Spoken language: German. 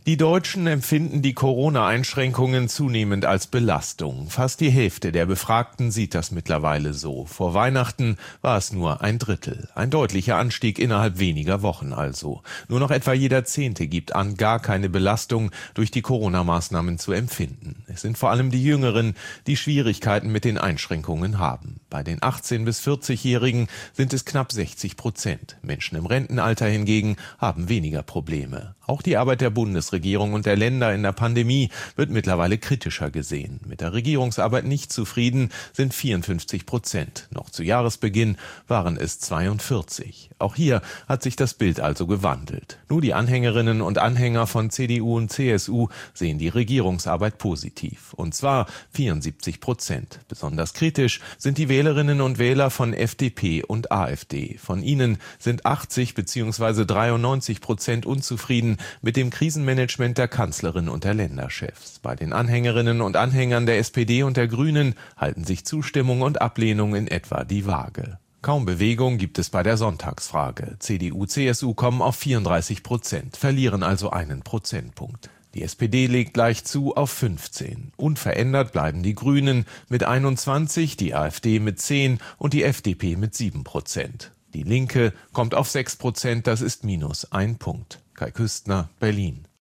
Die Deutschen empfinden die Corona-Einschränkungen zunehmend als Belastung. Fast die Hälfte der Befragten sieht das mittlerweile so. Vor Weihnachten war es nur ein Drittel. Ein deutlicher Anstieg innerhalb weniger Wochen also. Nur noch etwa jeder Zehnte gibt an, gar keine Belastung durch die Corona-Maßnahmen zu empfinden. Es sind vor allem die Jüngeren, die Schwierigkeiten mit den Einschränkungen haben. Bei den 18- bis 40-Jährigen sind es knapp 60%. Menschen im Rentenalter hingegen haben weniger Probleme. Auch die Arbeit der Bundesregierung und der Länder in der Pandemie wird mittlerweile kritischer gesehen. Mit der Regierungsarbeit nicht zufrieden sind 54%. Noch zu Jahresbeginn waren es 42. Auch hier hat sich das Bild also gewandelt. Nur die Anhängerinnen und Anhänger von CDU und CSU sehen die Regierungsarbeit positiv. Und zwar 74%. Besonders kritisch sind die Wählerinnen und Wähler von FDP und AfD. Von ihnen sind 80 bzw. 93% unzufrieden mit dem Krisenmanagement der Kanzlerin und der Länderchefs. Bei den Anhängerinnen und Anhängern der SPD und der Grünen halten sich Zustimmung und Ablehnung in etwa die Waage. Kaum Bewegung gibt es bei der Sonntagsfrage. CDU, CSU kommen auf 34%, verlieren also einen Prozentpunkt. Die SPD legt leicht zu auf 15. Unverändert bleiben die Grünen mit 21, die AfD mit 10 und die FDP mit 7%. Die Linke kommt auf 6%, das ist minus ein Punkt. Kai Küstner, Berlin.